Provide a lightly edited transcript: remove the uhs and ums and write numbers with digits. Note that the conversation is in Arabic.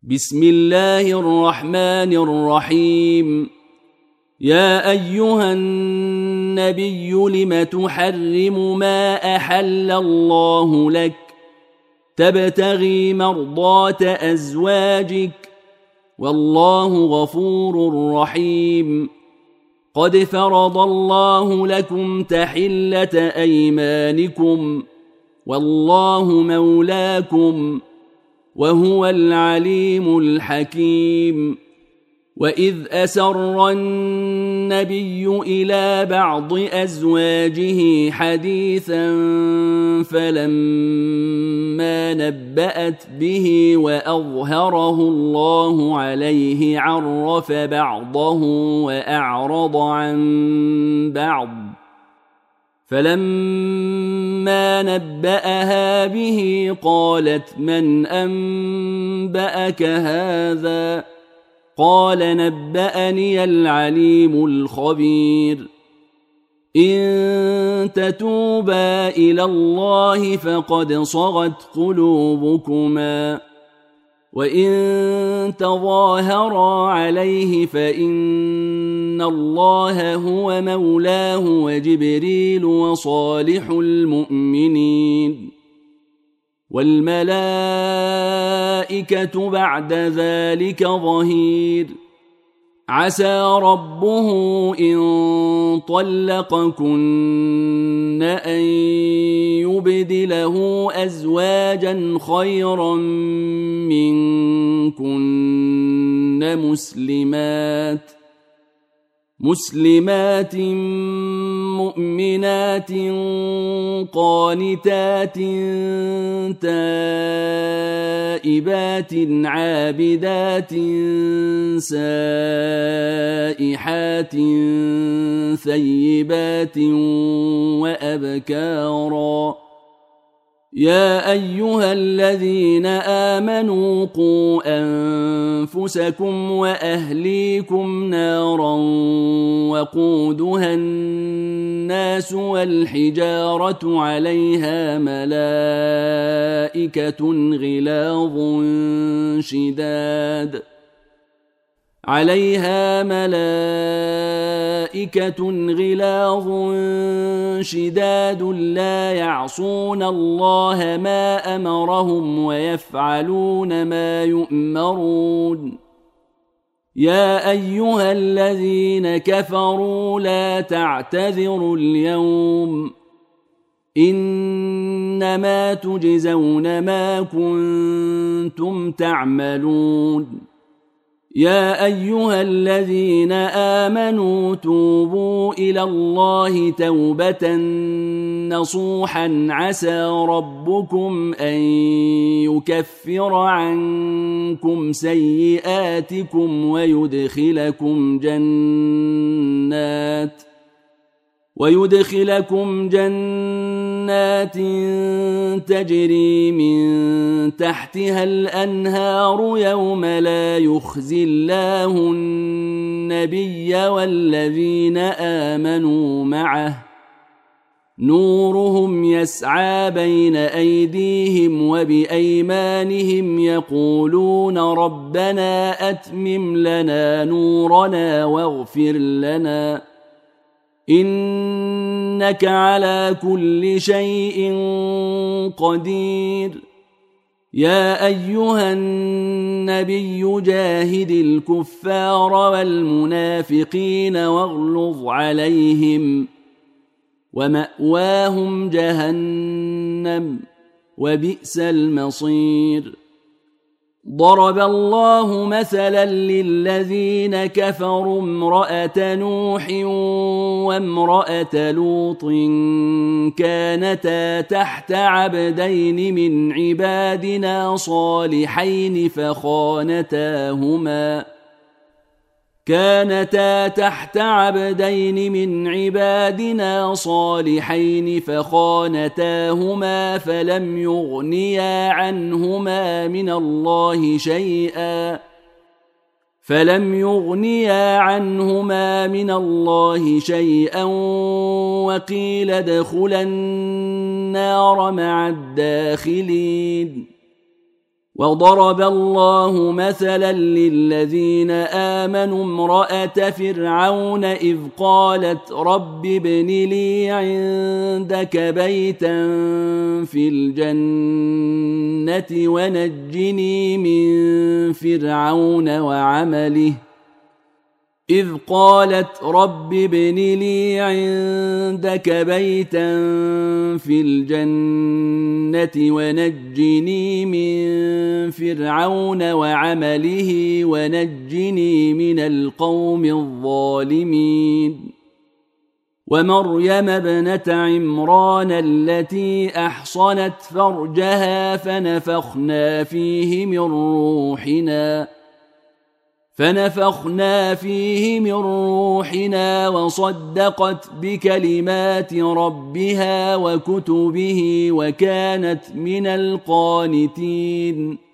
بسم الله الرحمن الرحيم. يا أيها النبي لم تحرم ما أحل الله لك تبتغي مرضات أزواجك والله غفور رحيم. قد فرض الله لكم تحلة أيمانكم والله مولاكم وهو العليم الحكيم. وإذ أسر النبي إلى بعض أزواجه حديثا فلما نبأت به وأظهره الله عليه عرف بعضه وأعرض عن بعض، فلما نبأها به قالت من أنبأك هذا؟ قال نبأني العليم الخبير. إن تتوبا إلى الله فقد صغت قلوبكما، وإن تظاهرا عليه فإن الله هو مولاه وجبريل وصالح المؤمنين والملائكة بعد ذلك ظهير. عسى ربه إن طلقكن أن يبدله أزواجا خيرا منكن مسلمات مؤمنات قانتات تائبات عابدات سائحات ثيبات وأبكارا. يا أيها الذين آمنوا قوا أنفسكم وأهليكم نارا وقودها الناس والحجارة عليها ملائكة غلاظ شداد لا يعصون الله ما أمرهم ويفعلون ما يؤمرون. يا أيها الذين كفروا لا تعتذروا اليوم إنما تجزون ما كنتم تعملون. يا أيها الذين آمنوا توبوا إلى الله توبة نصوحا عسى ربكم أن يكفر عنكم سيئاتكم ويدخلكم جنات تجري من تحتها الأنهار يوم لا يخزي الله النبي والذين آمنوا معه نورهم يسعى بين أيديهم وبأيمانهم يقولون ربنا أتمم لنا نورنا واغفر لنا إنك على كل شيء قدير. يا أيها النبي جاهد الكفار والمنافقين واغلظ عليهم ومأواهم جهنم وبئس المصير. ضرب الله مثلا للذين كفروا امرأة نوح وامرأة لوط كانتا تحت عبدين من عبادنا صالحين فخانتاهما فلم يغنيا عنهما من الله شيئا وقيل ادخلا النار مع الداخلين. وضرب الله مثلا للذين آمنوا امرأة فرعون إذ قالت رب ابن لي عندك بيتا في الجنة ونجني من فرعون وعمله ونجني من القوم الظالمين ومريم ابنة عمران التي أحصنت فرجها فنفخنا فيه من روحنا وصدقت بكلمات ربها وكتبه وكانت من القانتين